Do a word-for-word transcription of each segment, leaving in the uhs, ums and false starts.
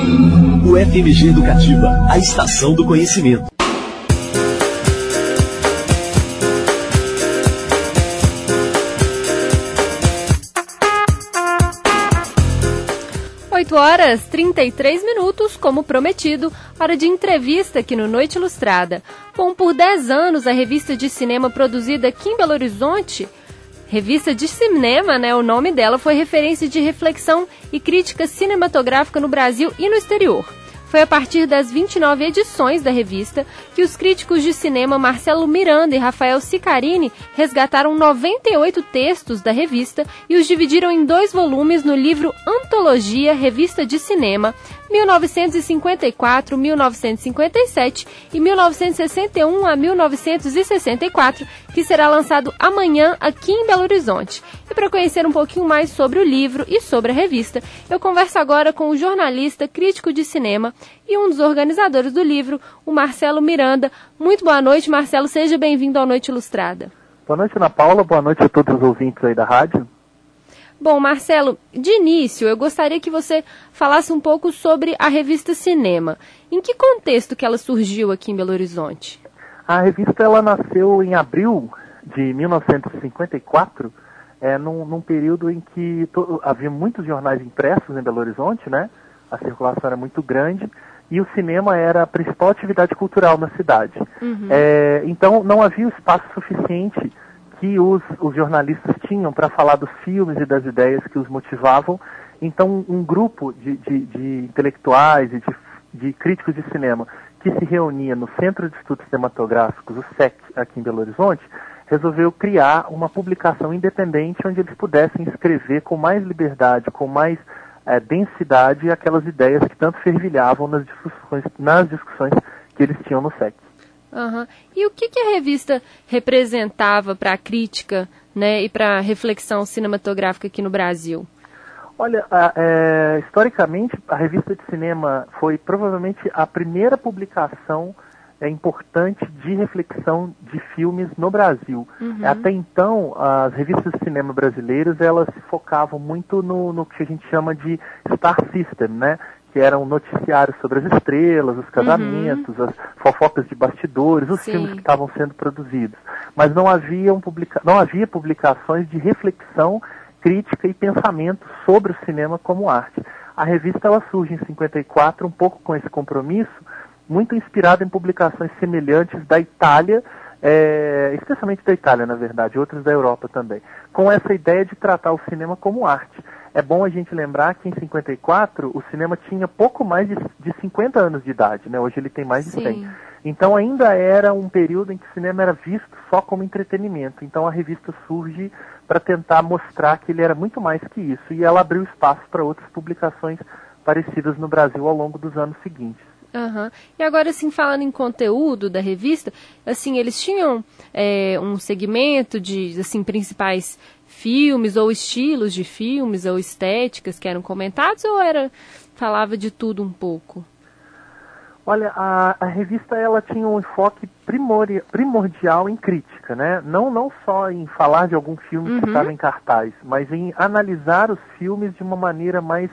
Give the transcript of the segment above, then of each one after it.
O F M G Educativa, a estação do conhecimento. oito horas e trinta e três minutos, como prometido, hora de entrevista aqui no Noite Ilustrada. Bom, por dez anos, a revista de cinema produzida aqui em Belo Horizonte, revista de cinema, né, o nome dela, foi referência de reflexão e crítica cinematográfica no Brasil e no exterior. Foi a partir das vinte e nove edições da revista que os críticos de cinema Marcelo Miranda e Rafael Sicarini resgataram noventa e oito textos da revista e os dividiram em dois volumes no livro Antologia Revista de Cinema, mil novecentos e cinquenta e quatro a mil novecentos e cinquenta e sete e mil novecentos e sessenta e um a mil novecentos e sessenta e quatro, que será lançado amanhã aqui em Belo Horizonte. E para conhecer um pouquinho mais sobre o livro e sobre a revista, eu converso agora com o jornalista, crítico de cinema e um dos organizadores do livro, o Marcelo Miranda. Muito boa noite, Marcelo. Seja bem-vindo ao Noite Ilustrada. Boa noite, Ana Paula. Boa noite a todos os ouvintes aí da rádio. Bom, Marcelo, de início, eu gostaria que você falasse um pouco sobre a revista Cinema. Em que contexto que ela surgiu aqui em Belo Horizonte? A revista ela nasceu em abril de mil novecentos e cinquenta e quatro, é, num, num período em que to, havia muitos jornais impressos em Belo Horizonte, né? A circulação era muito grande e o cinema era a principal atividade cultural na cidade. Uhum. É, então não havia espaço suficiente que os, os jornalistas tinham para falar dos filmes e das ideias que os motivavam. Então um grupo de, de, de intelectuais e de, de críticos de cinema que se reunia no Centro de Estudos Cinematográficos, o S E C, aqui em Belo Horizonte, resolveu criar uma publicação independente onde eles pudessem escrever com mais liberdade, com mais é, densidade aquelas ideias que tanto fervilhavam nas discussões, nas discussões que eles tinham no S E C. Uhum. E o que, que a revista representava para a crítica, né, e para a reflexão cinematográfica aqui no Brasil? Olha, a, é, historicamente, a revista de cinema foi provavelmente a primeira publicação é, importante de reflexão de filmes no Brasil. Uhum. Até então, as revistas de cinema brasileiras, elas se focavam muito no, no que a gente chama de Star System, né? Que eram noticiários sobre as estrelas, os casamentos, uhum. as fofocas de bastidores, os Sim. filmes que estavam sendo produzidos. Mas não havia, um publica... não havia publicações de reflexão, crítica e pensamento sobre o cinema como arte. A revista ela surge em cinquenta e quatro, um pouco com esse compromisso, muito inspirada em publicações semelhantes da Itália, é... especialmente da Itália, na verdade, outras da Europa também, com essa ideia de tratar o cinema como arte. É bom a gente lembrar que em cinquenta e quatro o cinema tinha pouco mais de, de cinquenta anos de idade, né? Hoje ele tem mais de cem. Então ainda era um período em que o cinema era visto só como entretenimento. Então a revista surge para tentar mostrar que ele era muito mais que isso. E ela abriu espaço para outras publicações parecidas no Brasil ao longo dos anos seguintes. Uhum. E agora, assim, falando em conteúdo da revista, assim, eles tinham é, um segmento de, assim, principais filmes ou estilos de filmes ou estéticas que eram comentados, ou era, falava de tudo um pouco? Olha, a, a revista ela tinha um enfoque primori, primordial em crítica, né? Não, não só em falar de algum filme uhum. que estava em cartaz, mas em analisar os filmes de uma maneira mais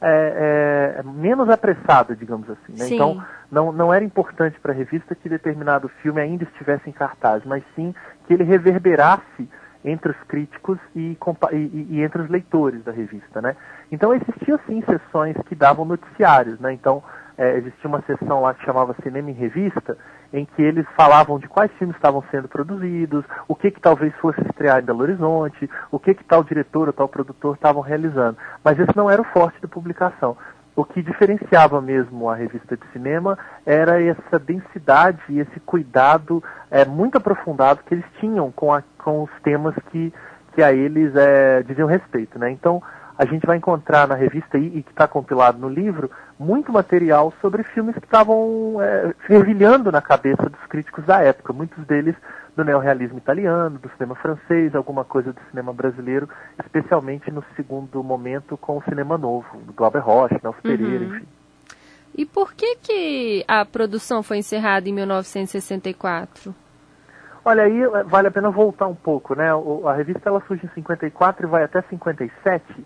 é, é, menos apressada, digamos assim, né? Então, não, não era importante para a revista que determinado filme ainda estivesse em cartaz, mas sim que ele reverberasse entre os críticos e, e, e entre os leitores da revista, né? Então existiam sim sessões que davam noticiários, né? Então é, existia uma sessão lá que chamava Cinema em Revista, em que eles falavam de quais filmes estavam sendo produzidos, o que que talvez fosse estrear em Belo Horizonte, o que que tal diretor ou tal produtor estavam realizando. Mas esse não era o forte da publicação. O que diferenciava mesmo a revista de cinema era essa densidade e esse cuidado é, muito aprofundado que eles tinham com, a, com os temas que, que a eles é, diziam respeito, né? Então, a gente vai encontrar na revista e, e que está compilado no livro muito material sobre filmes que estavam é, fervilhando na cabeça dos críticos da época, muitos deles do neorrealismo italiano, do cinema francês, alguma coisa do cinema brasileiro, especialmente no segundo momento com o cinema novo, do Glauber Rocha, Nelson uhum. Pereira, enfim. E por que que a produção foi encerrada em mil novecentos e sessenta e quatro? Olha, aí vale a pena voltar um pouco, né? A revista ela surge em cinquenta e quatro e vai até cinquenta e sete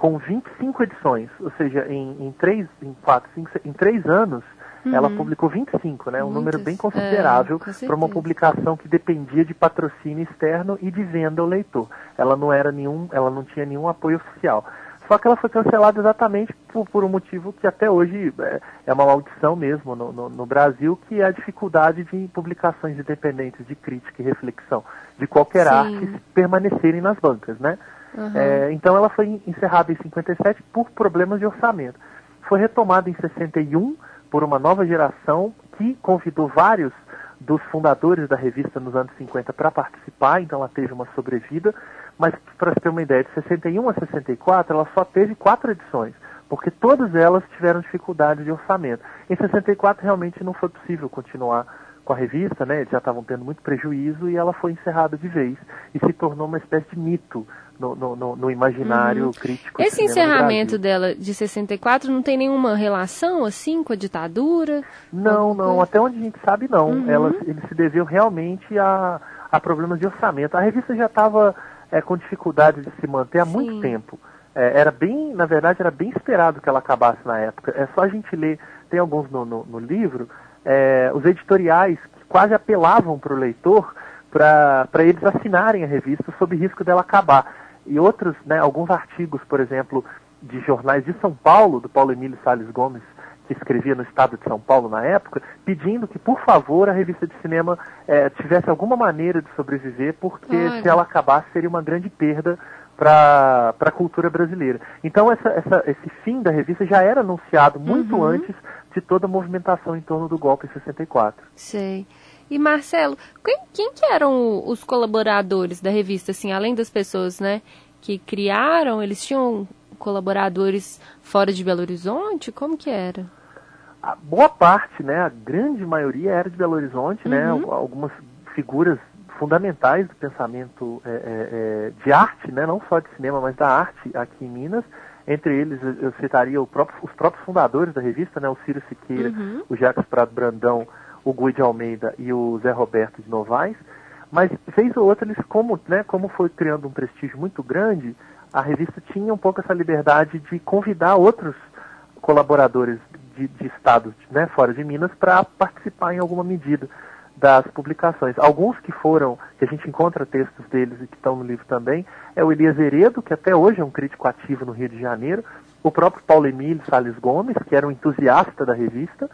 com vinte e cinco edições, ou seja, em, em, três, em, quatro, cinco, em três anos, uhum. ela publicou vinte e cinco, né? Um Muitas, número bem considerável é, para uma publicação que dependia de patrocínio externo e de venda ao leitor. Ela não era nenhum, ela não tinha nenhum apoio oficial. Só que ela foi cancelada exatamente por, por um motivo que até hoje é, é uma maldição mesmo no, no, no Brasil, que é a dificuldade de publicações independentes de crítica e reflexão de qualquer Sim. arte permanecerem nas bancas, né? Uhum. É, então ela foi encerrada em cinquenta e sete por problemas de orçamento. Foi retomada em sessenta e um por uma nova geração que convidou vários dos fundadores da revista nos anos cinquenta para participar, então ela teve uma sobrevida, mas para você ter uma ideia, de sessenta e um a sessenta e quatro ela só teve quatro edições, porque todas elas tiveram dificuldade de orçamento. Em sessenta e quatro realmente não foi possível continuar com a revista, né? Eles já estavam tendo muito prejuízo e ela foi encerrada de vez e se tornou uma espécie de mito no, no, no imaginário uhum. crítico. Esse encerramento dela de sessenta e quatro não tem nenhuma relação assim com a ditadura? Não, não. Até onde a gente sabe não. Uhum. Ela, ele se deveu realmente a, a problemas de orçamento. A revista já estava é, com dificuldade de se manter há Sim. muito tempo. É, era bem, na verdade, era bem esperado que ela acabasse na época. É só a gente ler, tem alguns no, no, no livro. É, os editoriais que quase apelavam para o leitor para eles assinarem a revista sob risco dela acabar. E outros, né, alguns artigos, por exemplo, de jornais de São Paulo, do Paulo Emílio Salles Gomes, que escrevia no Estado de São Paulo na época, pedindo que, por favor, a revista de cinema é, tivesse alguma maneira de sobreviver, porque Olha. se ela acabasse seria uma grande perda para a cultura brasileira. Então essa, essa, esse fim da revista já era anunciado muito uhum. antes de toda a movimentação em torno do golpe em sessenta e quatro. Sei. E Marcelo, quem, quem que eram os colaboradores da revista, assim, além das pessoas, né, que criaram, eles tinham colaboradores fora de Belo Horizonte? Como que era? A boa parte, né, a grande maioria era de Belo Horizonte, uhum. né, algumas figuras fundamentais do pensamento é, é, de arte, né, não só de cinema, mas da arte aqui em Minas. Entre eles, eu citaria o próprio, os próprios fundadores da revista, né, o Ciro Siqueira, uhum. o Jacques Prado Brandão, o Gui de Almeida e o Zé Roberto de Novaes. Mas, vez ou outra, eles, como, né, como foi criando um prestígio muito grande, a revista tinha um pouco essa liberdade de convidar outros colaboradores de, de estados, né, fora de Minas para participar em alguma medida das publicações. Alguns que foram, que a gente encontra textos deles e que estão no livro também, é o Elias Heredo, que até hoje é um crítico ativo no Rio de Janeiro, o próprio Paulo Emílio Salles Gomes, que era um entusiasta da revista,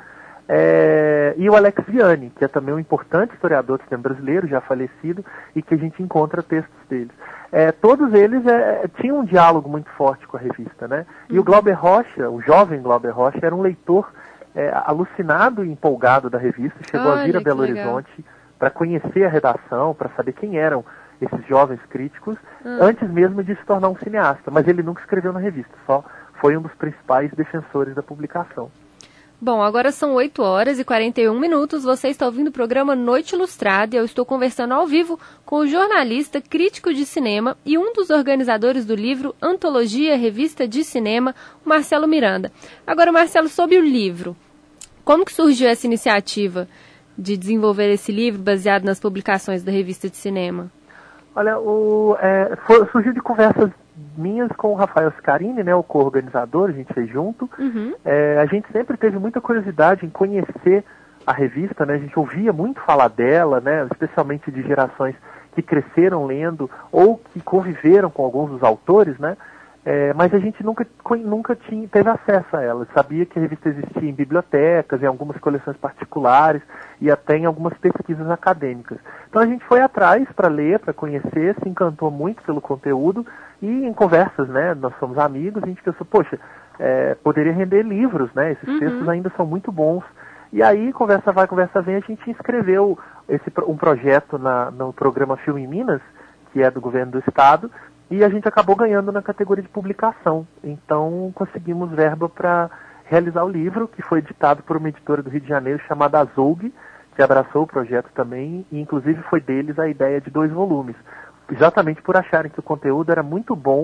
é, e o Alex Vianney, que é também um importante historiador do cinema brasileiro, já falecido, e que a gente encontra textos deles. É, todos eles é, tinham um diálogo muito forte com a revista, né? E uhum. o Glauber Rocha, o jovem Glauber Rocha, era um leitor É, alucinado e empolgado da revista, chegou Olha, a vir a Belo Horizonte para conhecer a redação, para saber quem eram esses jovens críticos, hum. antes mesmo de se tornar um cineasta, mas ele nunca escreveu na revista, só foi um dos principais defensores da publicação. Bom, agora são oito horas e quarenta e um minutos, você está ouvindo o programa Noite Ilustrada e eu estou conversando ao vivo com o jornalista, crítico de cinema e um dos organizadores do livro Antologia Revista de Cinema, o Marcelo Miranda. Agora, Marcelo, sobre o livro, como que surgiu essa iniciativa de desenvolver esse livro baseado nas publicações da revista de cinema? Olha, o, é, foi, surgiu de conversas minhas com o Rafael Scarini, né, o co-organizador, a gente fez junto. Uhum. É, a gente sempre teve muita curiosidade em conhecer a revista, né, a gente ouvia muito falar dela, né, especialmente de gerações que cresceram lendo ou que conviveram com alguns dos autores, né, é, mas a gente nunca, nunca tinha, teve acesso a ela. Sabia que a revista existia em bibliotecas, em algumas coleções particulares e até em algumas pesquisas acadêmicas. Então a gente foi atrás para ler, para conhecer, se encantou muito pelo conteúdo e em conversas, né, nós somos amigos, a gente pensou, poxa, é, poderia render livros, né, esses uhum. textos ainda são muito bons. E aí, conversa vai, conversa vem, a gente inscreveu esse, um projeto na, no programa Filme em Minas, que é do governo do estado, e a gente acabou ganhando na categoria de publicação. Então, conseguimos verba para realizar o livro, que foi editado por uma editora do Rio de Janeiro chamada Azougue, que abraçou o projeto também, e inclusive foi deles a ideia de dois volumes, exatamente por acharem que o conteúdo era muito bom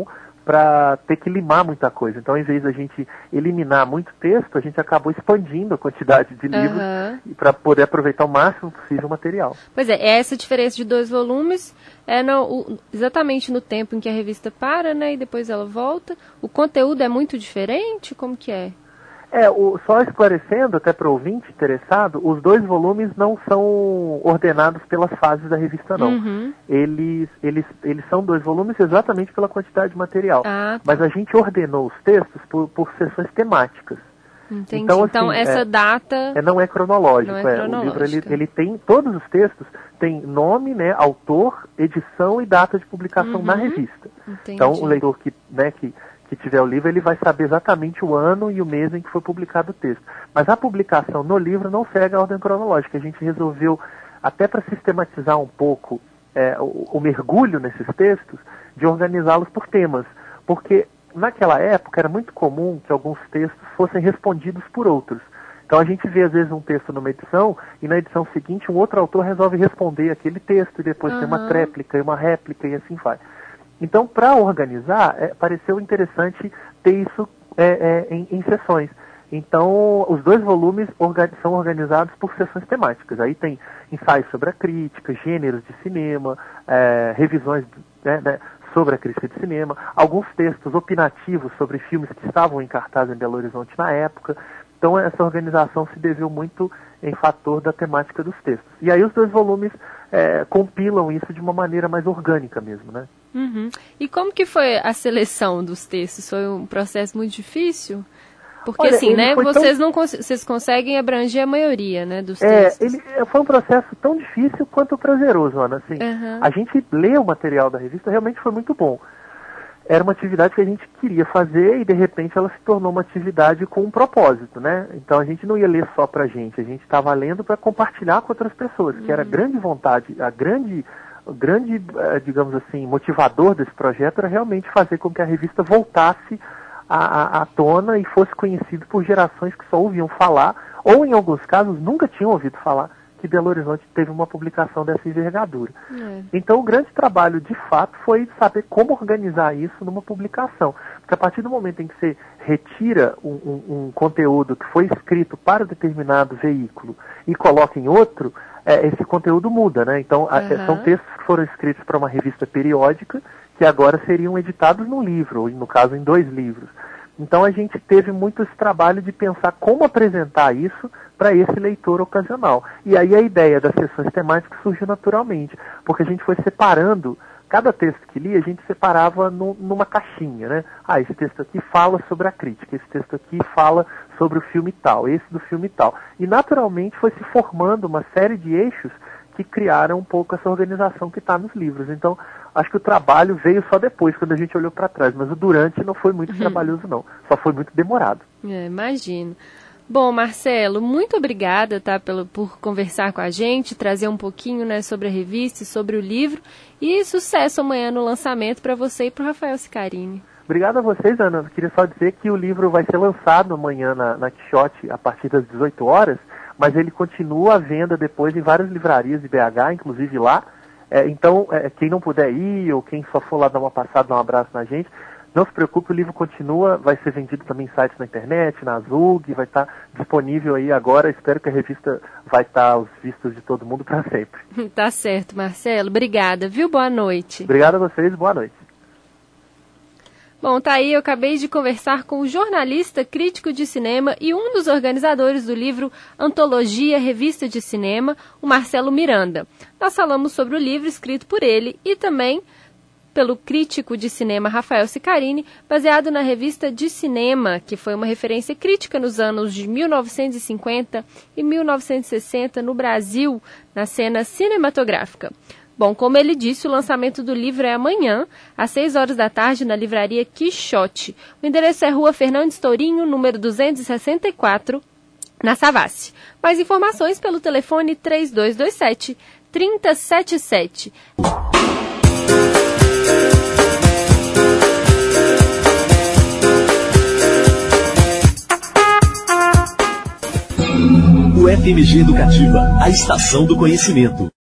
para ter que limar muita coisa. Então, em vez da gente eliminar muito texto, a gente acabou expandindo a quantidade de livros uhum. para poder aproveitar o máximo possível o material. Pois é, essa diferença de dois volumes é no, o, exatamente no tempo em que a revista para, né, e depois ela volta. O conteúdo é muito diferente? Como que é? É, o, só esclarecendo, até para o ouvinte interessado, os dois volumes não são ordenados pelas fases da revista, não. Uhum. Eles, eles, eles são dois volumes exatamente pela quantidade de material. Ah, tá. Mas a gente ordenou os textos por, por sessões temáticas. Entendi. Então, assim, então essa é, data... É, não é cronológico. Não é é. cronológico. O livro, ele, ele tem, todos os textos têm nome, né, autor, edição e data de publicação uhum. na revista. Entendi. Então, o leitor que, né, que, que tiver o livro, ele vai saber exatamente o ano e o mês em que foi publicado o texto. Mas a publicação no livro não segue a ordem cronológica. A gente resolveu, até para sistematizar um pouco é, o, o mergulho nesses textos, de organizá-los por temas. Porque naquela época era muito comum que alguns textos fossem respondidos por outros. Então a gente vê às vezes um texto numa edição e na edição seguinte um outro autor resolve responder aquele texto e depois uhum. tem uma tréplica e uma réplica e assim vai. Então para organizar, é, pareceu interessante ter isso é, é, em, em sessões. Então os dois volumes orga- são organizados por sessões temáticas. Aí tem ensaios sobre a crítica, gêneros de cinema, é, revisões, né, né, sobre a crítica de cinema, alguns textos opinativos sobre filmes que estavam em cartaz em Belo Horizonte na época. Então essa organização se deveu muito em fator da temática dos textos. E aí os dois volumes é, compilam isso de uma maneira mais orgânica mesmo, né? Uhum. E como que foi a seleção dos textos? Foi um processo muito difícil? Porque Olha, assim, né, vocês, tão... não cons- vocês conseguem abranger a maioria, né, dos é, textos. Ele foi um processo tão difícil quanto prazeroso, Ana. Assim, uhum. A gente lê o material da revista, realmente foi muito bom. Era uma atividade que a gente queria fazer e de repente ela se tornou uma atividade com um propósito, né? Então a gente não ia ler só pra gente, a gente estava lendo para compartilhar com outras pessoas, que era a grande vontade, a grande, o grande, digamos assim, motivador desse projeto era realmente fazer com que a revista voltasse à, à, à tona e fosse conhecido por gerações que só ouviam falar, ou em alguns casos nunca tinham ouvido falar que Belo Horizonte teve uma publicação dessa envergadura. É. Então o grande trabalho, de fato, foi saber como organizar isso numa publicação. Porque a partir do momento em que você retira um, um, um conteúdo que foi escrito para determinado veículo e coloca em outro, é, esse conteúdo muda, né? Então uhum. a, são textos que foram escritos para uma revista periódica que agora seriam editados num livro, ou no caso em dois livros. Então a gente teve muito esse trabalho de pensar como apresentar isso para esse leitor ocasional. E aí a ideia das sessões temáticas surgiu naturalmente, porque a gente foi separando, cada texto que lia, a gente separava no, numa caixinha, né? Ah, esse texto aqui fala sobre a crítica, esse texto aqui fala sobre o filme tal, esse do filme tal. E naturalmente foi se formando uma série de eixos que criaram um pouco essa organização que está nos livros. Então, acho que o trabalho veio só depois, quando a gente olhou para trás, mas o durante não foi muito uhum. trabalhoso, não. Só foi muito demorado. É, imagino. Bom, Marcelo, muito obrigada, tá, pelo, por conversar com a gente, trazer um pouquinho, né, sobre a revista e sobre o livro. E sucesso amanhã no lançamento para você e para o Rafael Sicarini. Obrigado a vocês, Ana. Eu queria só dizer que o livro vai ser lançado amanhã na, na Quixote a partir das dezoito horas, mas ele continua à venda depois em várias livrarias de B H, inclusive lá. É, então, é, quem não puder ir, ou quem só for lá dar uma passada, dar um abraço na gente, não se preocupe, o livro continua, vai ser vendido também em sites na internet, na Azul, vai estar disponível aí agora. Espero que a revista vai estar aos vistos de todo mundo para sempre. Tá certo, Marcelo. Obrigada, viu? Boa noite. Obrigado a vocês, boa noite. Bom, tá aí, eu acabei de conversar com o jornalista, crítico de cinema e um dos organizadores do livro Antologia Revista de Cinema, o Marcelo Miranda. Nós falamos sobre o livro escrito por ele e também pelo crítico de cinema Rafael Sicarini, baseado na revista de cinema, que foi uma referência crítica nos anos de mil novecentos e cinquenta e mil novecentos e sessenta no Brasil, na cena cinematográfica. Bom, como ele disse, o lançamento do livro é amanhã, às seis horas da tarde, na livraria Quixote. O endereço é Rua Fernandes Tourinho, número duzentos e sessenta e quatro, na Savassi. Mais informações pelo telefone três dois dois sete, três zero sete sete. O F M G Educativa, a estação do conhecimento.